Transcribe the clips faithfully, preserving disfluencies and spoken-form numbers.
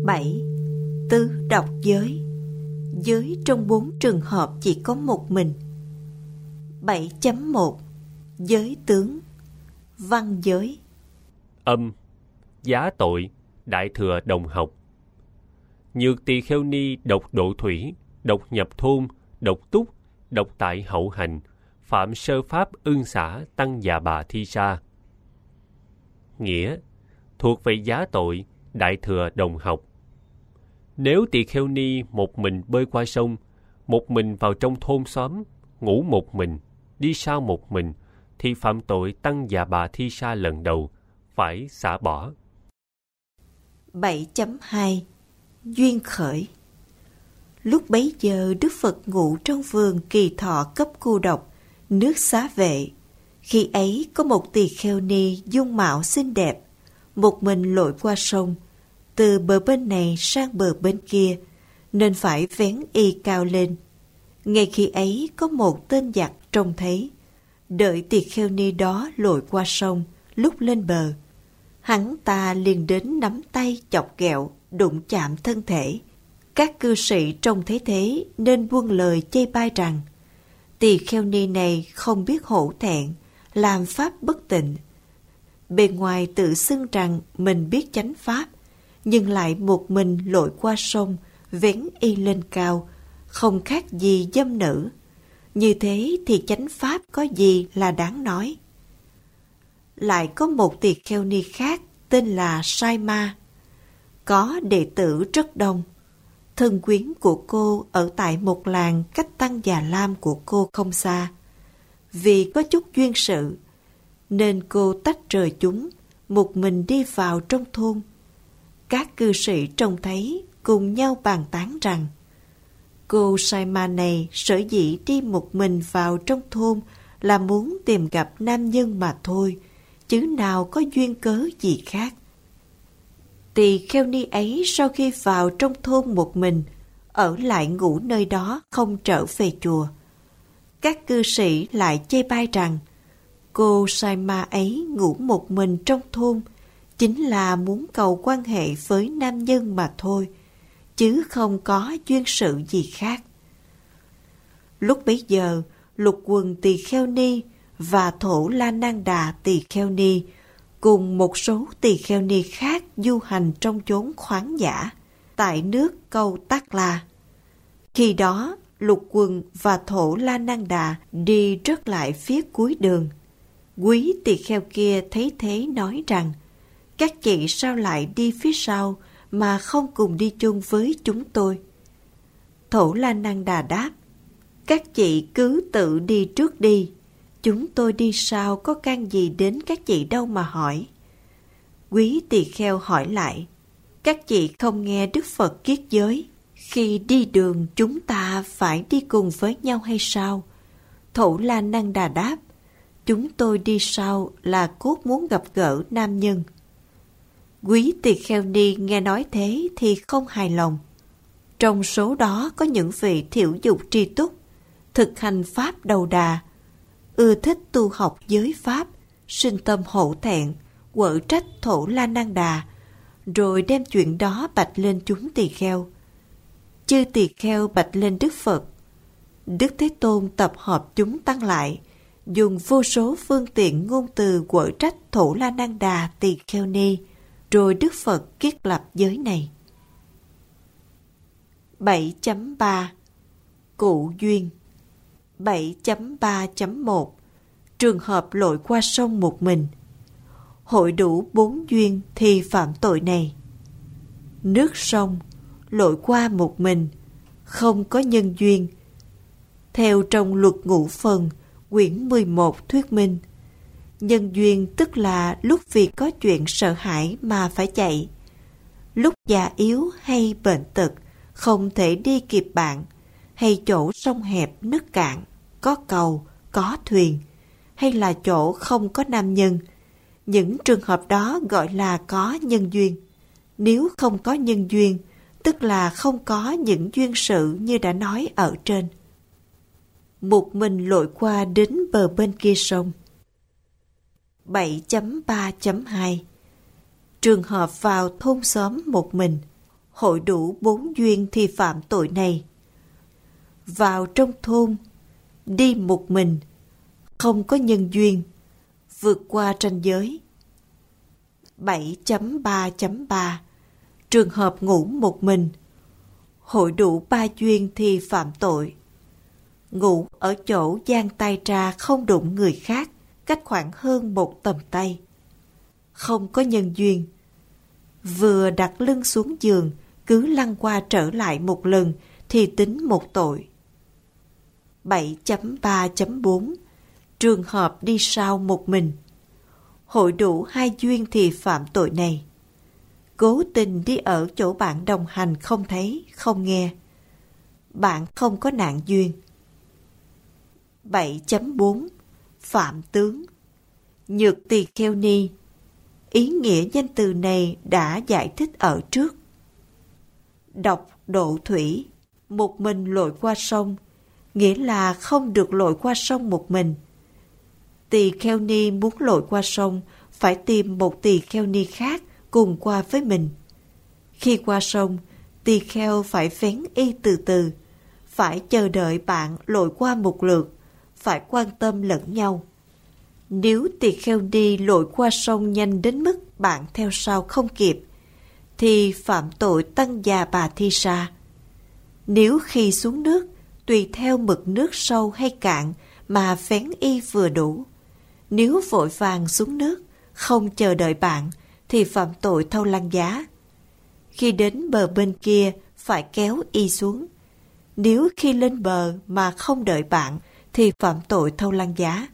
bảy. Tứ độc giới. Giới trong bốn trường hợp chỉ có một mình. bảy chấm một. Giới tướng. Văn giới. Âm, giá tội, đại thừa đồng học. Nhược tỳ kheo ni độc độ thủy, độc nhập thôn, độc túc, độc tại hậu hành, phạm sơ pháp ưng xả tăng già bà thi sa. Nghĩa, thuộc về giá tội, đại thừa đồng học. Nếu tỳ kheo ni một mình bơi qua sông, một mình vào trong thôn xóm, ngủ một mình, đi sau một mình, thì phạm tội tăng già bà thi sa lần đầu, phải xả bỏ. bảy chấm hai. Duyên khởi. Lúc bấy giờ Đức Phật ngủ trong vườn Kỳ Thọ cấp Cô Độc, nước Xá Vệ. Khi ấy có một tỳ kheo ni dung mạo xinh đẹp, một mình lội qua sông, từ bờ bên này sang bờ bên kia, nên phải vén y cao lên. Ngay khi ấy có một tên giặc trông thấy, đợi tỳ kheo ni đó lội qua sông, lúc lên bờ, hắn ta liền đến nắm tay chọc ghẹo, đụng chạm thân thể. Các cư sĩ trông thấy thế nên buông lời chê bai rằng tỳ kheo ni này không biết hổ thẹn, làm pháp bất tịnh. Bề ngoài tự xưng rằng mình biết chánh pháp, nhưng lại một mình lội qua sông, vén y lên cao, không khác gì dâm nữ. Như thế thì chánh pháp có gì là đáng nói. Lại có một tỳ kheo ni khác tên là Sai Ma, có đệ tử rất đông. Thân quyến của cô ở tại một làng cách Tăng Già Lam của cô không xa. Vì có chút duyên sự, nên cô tách rời chúng, một mình đi vào trong thôn. Các cư sĩ trông thấy cùng nhau bàn tán rằng cô Sai Ma này sở dĩ đi một mình vào trong thôn là muốn tìm gặp nam nhân mà thôi, chứ nào có duyên cớ gì khác. Tỳ kheo ni ấy sau khi vào trong thôn một mình, ở lại ngủ nơi đó không trở về chùa. Các cư sĩ lại chê bai rằng cô Sai Ma ấy ngủ một mình trong thôn chính là muốn cầu quan hệ với nam nhân mà thôi, chứ không có duyên sự gì khác. Lúc bấy giờ, Lục Quần Tỳ Kheo Ni và Thổ La Nan Đà Tỳ Kheo Ni cùng một số tỳ kheo ni khác du hành trong chốn khoáng dã tại nước Câu Tát La. Khi đó, Lục Quần và Thổ La Nan Đà đi rớt lại phía cuối đường. Quý tỳ kheo kia thấy thế nói rằng: các chị sao lại đi phía sau mà không cùng đi chung với chúng tôi? Thổ La Nan Đà đáp: các chị cứ tự đi trước đi, chúng tôi đi sau có can gì đến các chị đâu mà hỏi. Quý tỳ kheo hỏi lại: các chị không nghe Đức Phật kiết giới, khi đi đường chúng ta phải đi cùng với nhau hay sao? Thổ La Nan Đà đáp: chúng tôi đi sau là cốt muốn gặp gỡ nam nhân. Quý tỳ kheo ni nghe nói thế thì không hài lòng. Trong số đó có những vị thiểu dục tri túc, thực hành pháp đầu đà, ưa thích tu học giới pháp, sinh tâm hổ thẹn, quở trách Thổ La Nan Đà, rồi đem chuyện đó bạch lên chúng tỳ kheo. Chư tỳ kheo bạch lên Đức Phật. Đức Thế Tôn tập hợp chúng tăng lại, dùng vô số phương tiện ngôn từ quở trách Thổ La Nan Đà tỳ kheo ni, rồi Đức Phật kiết lập giới này. bảy chấm ba. Cụ duyên. bảy chấm ba chấm một. Trường hợp lội qua sông một mình. Hội đủ bốn duyên thì phạm tội này. Nước sông, lội qua một mình, không có nhân duyên. Theo trong luật ngũ phần, quyển mười một thuyết minh, nhân duyên tức là lúc vì có chuyện sợ hãi mà phải chạy, lúc già yếu hay bệnh tật, không thể đi kịp bạn, hay chỗ sông hẹp nước cạn, có cầu, có thuyền, hay là chỗ không có nam nhân. Những trường hợp đó gọi là có nhân duyên. Nếu không có nhân duyên, tức là không có những duyên sự như đã nói ở trên. Một mình lội qua đến bờ bên kia sông. bảy chấm ba chấm hai. Trường hợp vào thôn xóm một mình. hội đủ bốn duyên thì phạm tội này. Vào trong thôn, đi một mình, không có nhân duyên, vượt qua ranh giới. bảy chấm ba chấm ba Trường hợp ngủ một mình, hội đủ ba duyên thì phạm tội. Ngủ ở chỗ giang tay ra không đụng người khác, cách khoảng hơn một tầm tay. Không có nhân duyên. Vừa đặt lưng xuống giường, cứ lăn qua trở lại một lần thì tính một tội. bảy chấm ba chấm bốn Trường hợp đi sau một mình, hội đủ hai duyên thì phạm tội này. Cố tình đi ở chỗ bạn đồng hành không thấy, không nghe. Bạn không có nạn duyên. bảy chấm bốn Phạm tướng. Nhược tỳ kheo ni. Ý nghĩa danh từ này đã giải thích ở trước. Độc độ thủy, một mình lội qua sông, nghĩa là không được lội qua sông một mình. Tỳ kheo ni muốn lội qua sông, phải tìm một tỳ kheo ni khác cùng qua với mình. Khi qua sông, tỳ kheo phải vén y từ từ, phải chờ đợi bạn lội qua một lượt, phải quan tâm lẫn nhau. Nếu tỳ kheo ni lội qua sông nhanh đến mức bạn theo sau không kịp, thì phạm tội tăng già bà thi sa. Nếu khi xuống nước, tùy theo mực nước sâu hay cạn mà vén y vừa đủ. Nếu vội vàng xuống nước, không chờ đợi bạn, thì phạm tội thâu lăng giá. Khi đến bờ bên kia, phải kéo y xuống. Nếu khi lên bờ mà không đợi bạn, thì phạm tội thâu lăng giá.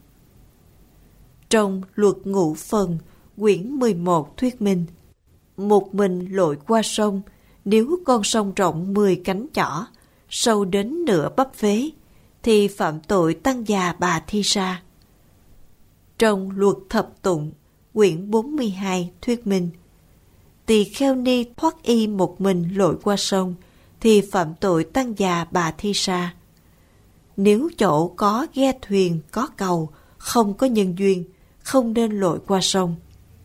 Trong luật ngũ phần, quyển mười một thuyết minh, một mình lội qua sông, nếu con sông rộng mười cánh chỏ, sâu đến nửa bắp vế, thì phạm tội tăng già bà thi sa. Trong luật thập tụng, quyển bốn mươi hai thuyết minh, tỳ kheo ni thoát y một mình lội qua sông, thì phạm tội tăng già bà thi sa. Nếu chỗ có ghe thuyền, có cầu, không có nhân duyên, không nên lội qua sông.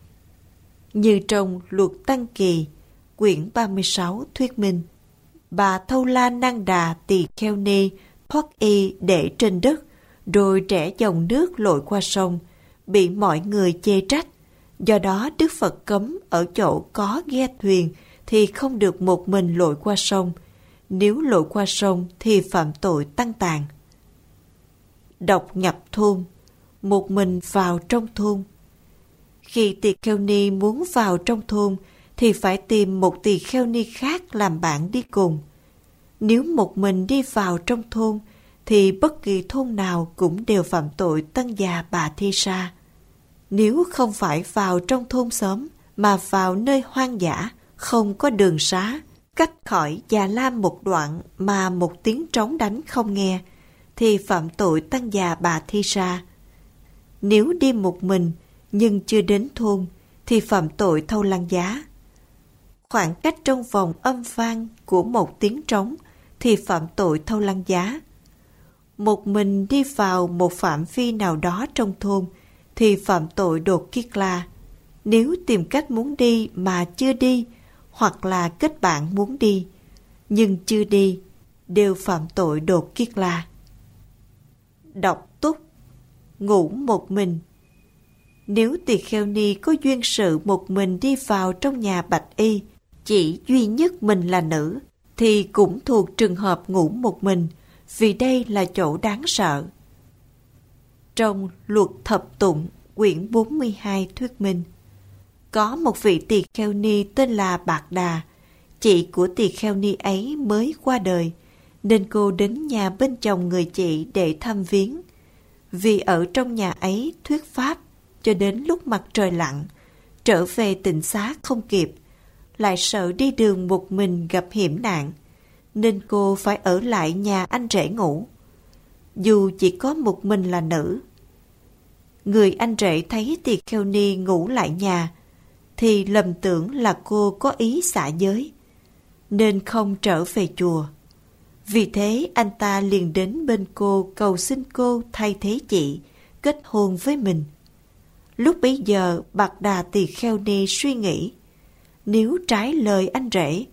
Như trong luật Tăng Kỳ, quyển ba mươi sáu thuyết minh, bà Thâu La Năng Đà tỳ kheo ni thoát y để trên đất, rồi rẽ dòng nước lội qua sông, bị mọi người chê trách. Do đó Đức Phật cấm ở chỗ có ghe thuyền thì không được một mình lội qua sông. Nếu lội qua sông thì phạm tội tăng tàn. Độc nhập thôn, một mình vào trong thôn. Khi tỳ kheo ni muốn vào trong thôn thì phải tìm một tỳ kheo ni khác làm bạn đi cùng. Nếu một mình đi vào trong thôn thì bất kỳ thôn nào cũng đều phạm tội tăng già bà thi sa. Nếu không phải vào trong thôn xóm mà vào nơi hoang dã, không có đường xá, cách khỏi Già Lam một đoạn mà một tiếng trống đánh không nghe, thì phạm tội tăng già bà thi sa. Nếu đi một mình nhưng chưa đến thôn thì phạm tội thâu lăng giá. Khoảng cách trong vòng âm vang của một tiếng trống thì phạm tội thâu lăng giá. Một mình đi vào một phạm vi nào đó trong thôn thì phạm tội đột kiết la. Nếu tìm cách muốn đi mà chưa đi, hoặc là kết bạn muốn đi nhưng chưa đi, đều phạm tội đột kiết la. Độc túc, ngủ một mình. Nếu tỳ kheo ni có duyên sự một mình đi vào trong nhà bạch y, chỉ duy nhất mình là nữ, thì cũng thuộc trường hợp ngủ một mình, vì đây là chỗ đáng sợ. Trong luật thập tụng, quyển bốn mươi hai thuyết minh, có một vị tỳ kheo ni tên là Bạc Đà, chị của tỳ kheo ni ấy mới qua đời, nên cô đến nhà bên chồng người chị để thăm viếng. Vì ở trong nhà ấy thuyết pháp cho đến lúc mặt trời lặn, trở về tịnh xá không kịp, lại sợ đi đường một mình gặp hiểm nạn, nên cô phải ở lại nhà anh rể ngủ, dù chỉ có một mình là nữ. Người anh rể thấy tỳ kheo ni ngủ lại nhà, thì lầm tưởng là cô có ý xả giới, nên không trở về chùa. Vì thế anh ta liền đến bên cô cầu xin cô thay thế chị, kết hôn với mình. Lúc bấy giờ Bạc Đà tỳ kheo ni suy nghĩ, nếu trái lời anh rể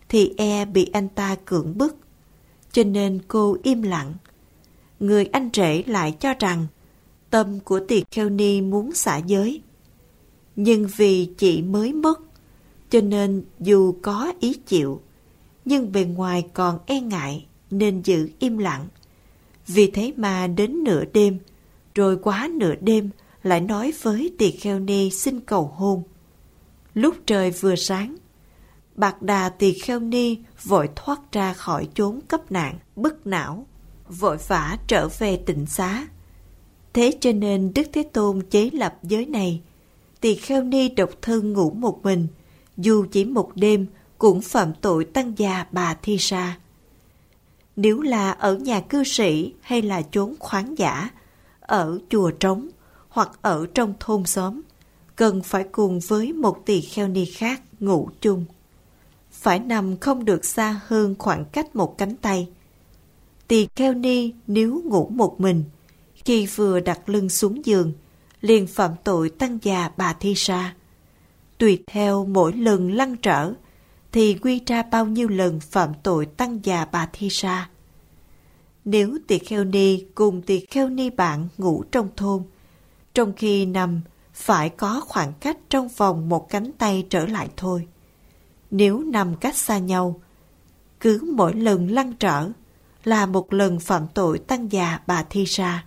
thì e bị anh ta cưỡng bức, cho nên cô im lặng. Người anh rể lại cho rằng tâm của Tỳ Kheo Ni muốn xả giới, nhưng vì chị mới mất, cho nên dù có ý chịu, nhưng bề ngoài còn e ngại nên giữ im lặng. Vì thế mà đến nửa đêm, rồi quá nửa đêm lại nói với Tỳ Kheo Ni xin cầu hôn. Lúc trời vừa sáng, Bạc Đà Tỳ Kheo Ni vội thoát ra khỏi chốn cấp nạn, bức não, vội vã trở về tịnh xá. Thế cho nên Đức Thế Tôn chế lập giới này: Tỳ Kheo Ni độc thân ngủ một mình, dù chỉ một đêm cũng phạm tội tăng già bà thi sa. Nếu là ở nhà cư sĩ hay là chốn khoáng dã, ở chùa trống hoặc ở trong thôn xóm, cần phải cùng với một Tỳ Kheo Ni khác ngủ chung. Phải nằm không được xa hơn khoảng cách một cánh tay. Tỳ Kheo Ni nếu ngủ một mình, khi vừa đặt lưng xuống giường, liền phạm tội tăng già bà thi sa. Tùy theo mỗi lần lăn trở, thì quy ra bao nhiêu lần phạm tội tăng già bà thi sa. Nếu Tỳ Kheo Ni cùng Tỳ Kheo Ni bạn ngủ trong thôn, trong khi nằm phải có khoảng cách trong vòng một cánh tay trở lại thôi. Nếu nằm cách xa nhau, cứ mỗi lần lăn trở là một lần phạm tội tăng già bà thi sa.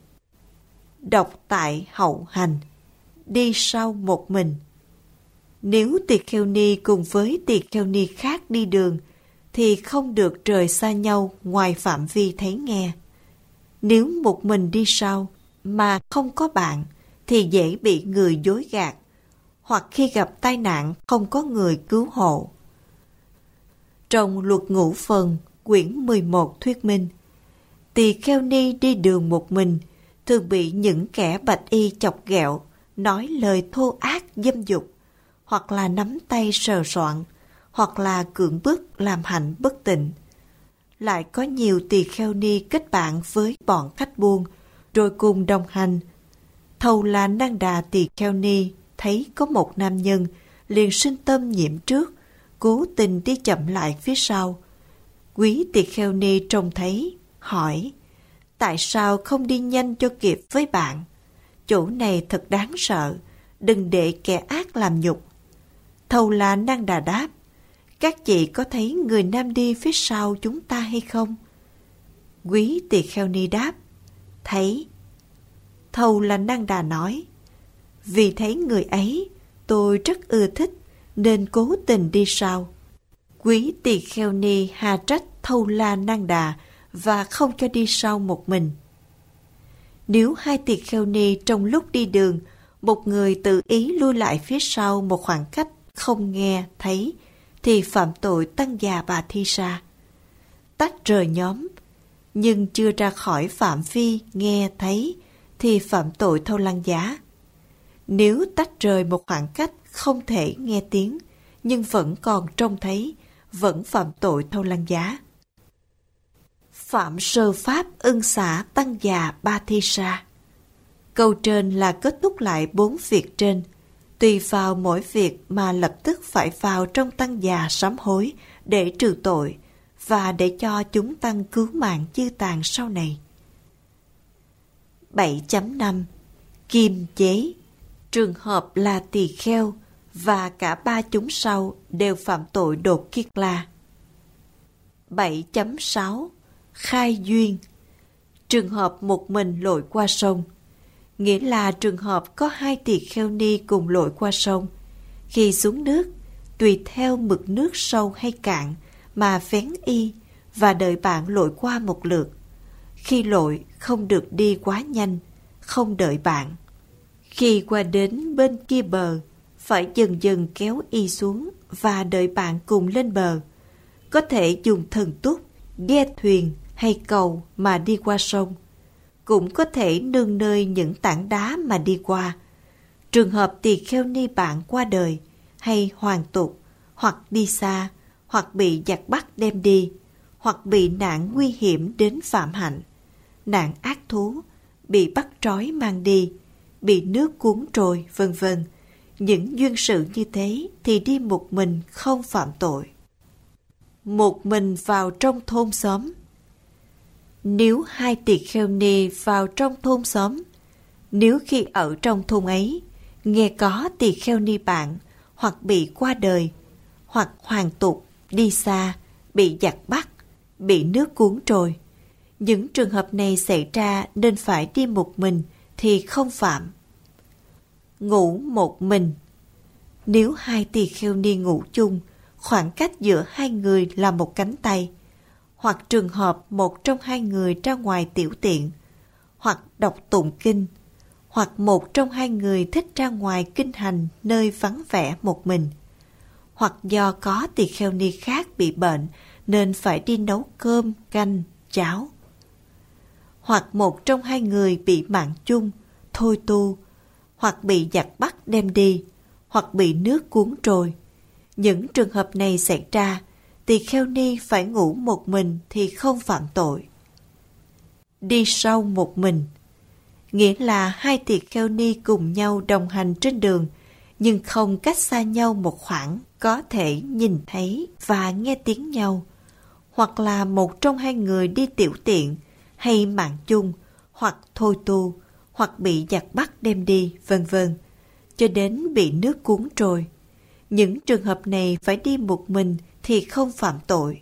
Độc tại hậu hành, đi sau một mình. Nếu Tỳ Kheo Ni cùng với Tỳ Kheo Ni khác đi đường, thì không được rời xa nhau ngoài phạm vi thấy nghe. Nếu một mình đi sau mà không có bạn, thì dễ bị người dối gạt, hoặc khi gặp tai nạn không có người cứu hộ. Trong Luật Ngũ Phần, quyển mười một thuyết minh, Tỳ Kheo Ni đi đường một mình thường bị những kẻ bạch y chọc ghẹo, nói lời thô ác dâm dục, hoặc là nắm tay sờ soạng, hoặc là cưỡng bức làm hạnh bất tịnh. Lại có nhiều Tỳ Kheo Ni kết bạn với bọn khách buôn, rồi cùng đồng hành. Thâu La Năng Đà Tỳ Kheo Ni thấy có một nam nhân, liền sinh tâm nhiễm trước, cố tình đi chậm lại phía sau. Quý Tỳ Kheo Ni trông thấy, hỏi: tại sao không đi nhanh cho kịp với bạn? Chỗ này thật đáng sợ, đừng để kẻ ác làm nhục. Thâu La Năng Đà đáp: các chị có thấy người nam đi phía sau chúng ta hay không? Quý Tỳ Kheo Ni đáp: thấy. Thâu La Năng Đà nói: vì thấy người ấy, tôi rất ưa thích, nên cố tình đi sau. Quý Tỳ Kheo Ni hà trách Thâu La Năng Đà và không cho đi sau một mình. Nếu hai Tỳ Kheo Ni trong lúc đi đường, một người tự ý lui lại phía sau một khoảng cách không nghe, thấy, thì phạm tội tăng già bà thi sa. Tách rời nhóm, nhưng chưa ra khỏi phạm vi nghe, thấy, thì phạm tội thâu lăng giá. Nếu tách rời một khoảng cách không thể nghe tiếng, nhưng vẫn còn trông thấy, vẫn phạm tội thâu lăng giá. Phạm sơ pháp ưng xả tăng già ba thi sa. Câu trên là kết thúc lại bốn việc trên, tùy vào mỗi việc mà lập tức phải vào trong tăng già sám hối để trừ tội và để cho chúng tăng cứu mạng chư tàn sau này. bảy chấm năm. Kiềm chế. Trường hợp là tỳ kheo và cả ba chúng sau đều phạm tội đột kiết la. bảy chấm sáu. Khai duyên. Trường hợp một mình lội qua sông, nghĩa là trường hợp có hai tỳ kheo ni cùng lội qua sông. Khi xuống nước, tùy theo mực nước sâu hay cạn mà vén y và đợi bạn lội qua một lượt. Khi lội không được đi quá nhanh, không đợi bạn. Khi qua đến bên kia bờ, phải dần dần kéo y xuống và đợi bạn cùng lên bờ. Có thể dùng thần túc, ghe thuyền hay cầu mà đi qua sông. Cũng có thể nương nơi những tảng đá mà đi qua. Trường hợp tỳ kheo ni bạn qua đời, hay hoàn tục, hoặc đi xa, hoặc bị giặc bắt đem đi, hoặc bị nạn nguy hiểm đến phạm hạnh, nạn ác thú, bị bắt trói mang đi, bị nước cuốn trôi, vân vân. Những duyên sự như thế thì đi một mình không phạm tội. một mình vào trong thôn xóm. Nếu hai tỳ kheo ni vào trong thôn xóm, nếu khi ở trong thôn ấy nghe có tỳ kheo ni bạn hoặc bị qua đời, hoặc hoàn tục, đi xa, bị giặc bắt, bị nước cuốn trôi, những trường hợp này xảy ra nên phải đi một mình thì không phạm. Ngủ một mình. Nếu hai tỳ kheo ni ngủ chung, khoảng cách giữa hai người là một cánh tay, hoặc trường hợp một trong hai người ra ngoài tiểu tiện, hoặc đọc tụng kinh, hoặc một trong hai người thích ra ngoài kinh hành nơi vắng vẻ một mình, hoặc do có tỳ kheo ni khác bị bệnh nên phải đi nấu cơm, canh, cháo, hoặc một trong hai người bị mạng chung, thôi tu, hoặc bị giặc bắt đem đi, hoặc bị nước cuốn trôi. Những trường hợp này xảy ra, tỳ kheo ni phải ngủ một mình thì không phạm tội. Đi sau một mình, nghĩa là hai tỳ kheo ni cùng nhau đồng hành trên đường, nhưng không cách xa nhau một khoảng, có thể nhìn thấy và nghe tiếng nhau, hoặc là một trong hai người đi tiểu tiện, hay mạng chung, hoặc thôi tu, hoặc bị giặc bắt đem đi, vân vân, cho đến bị nước cuốn trôi. Những trường hợp này phải đi một mình thì không phạm tội.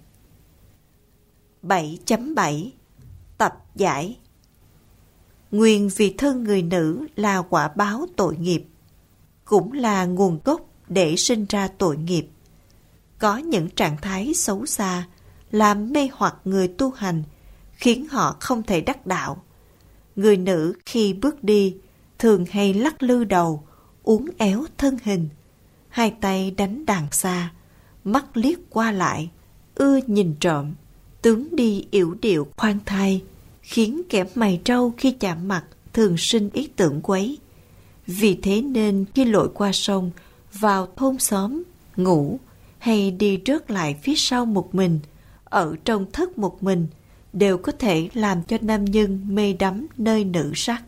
bảy chấm bảy Tập giải. Nguyên vì thân người nữ là quả báo tội nghiệp, cũng là nguồn gốc để sinh ra tội nghiệp. Có những trạng thái xấu xa làm mê hoặc người tu hành, khiến họ không thể đắc đạo. Người nữ khi bước đi thường hay lắc lư đầu, uốn éo thân hình, hai tay đánh đàn xa, mắt liếc qua lại, ưa nhìn trộm, tướng đi yểu điệu khoan thai, khiến kẻ mày trâu khi chạm mặt thường sinh ý tưởng quấy. Vì thế nên khi lội qua sông, vào thôn xóm, ngủ, hay đi rớt lại phía sau một mình, ở trong thất một mình, đều có thể làm cho nam nhân mê đắm nơi nữ sắc.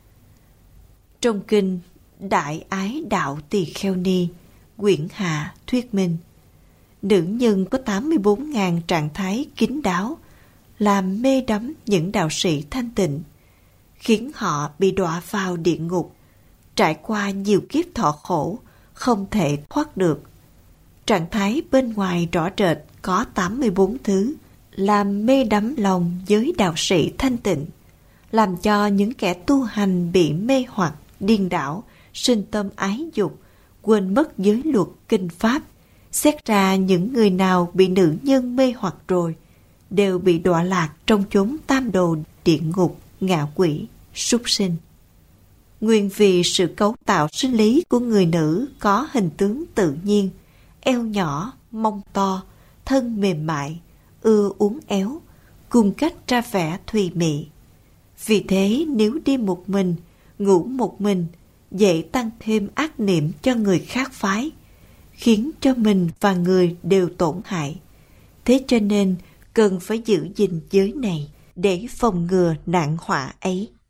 Trong kinh Đại Ái Đạo Tỳ Kheo Ni, quyển hạ thuyết minh, nữ nhân có tám mươi bốn nghìn trạng thái kín đáo, làm mê đắm những đạo sĩ thanh tịnh, khiến họ bị đọa vào địa ngục, trải qua nhiều kiếp thọ khổ, không thể thoát được. Trạng thái bên ngoài rõ rệt có tám mươi bốn thứ, làm mê đắm lòng giới đạo sĩ thanh tịnh, làm cho những kẻ tu hành bị mê hoặc, điên đảo, sinh tâm ái dục, quên mất giới luật kinh pháp. Xét ra những người nào bị nữ nhân mê hoặc rồi, đều bị đọa lạc trong chốn tam đồ, địa ngục, ngạ quỷ, súc sinh. Nguyên vì sự cấu tạo sinh lý của người nữ có hình tướng tự nhiên, eo nhỏ, mông to, thân mềm mại, ưa uốn éo, cung cách ra vẻ thùy mị. Vì thế nếu đi một mình, ngủ một mình, dễ tăng thêm ác niệm cho người khác phái, khiến cho mình và người đều tổn hại. Thế cho nên cần phải giữ gìn giới này để phòng ngừa nạn họa ấy.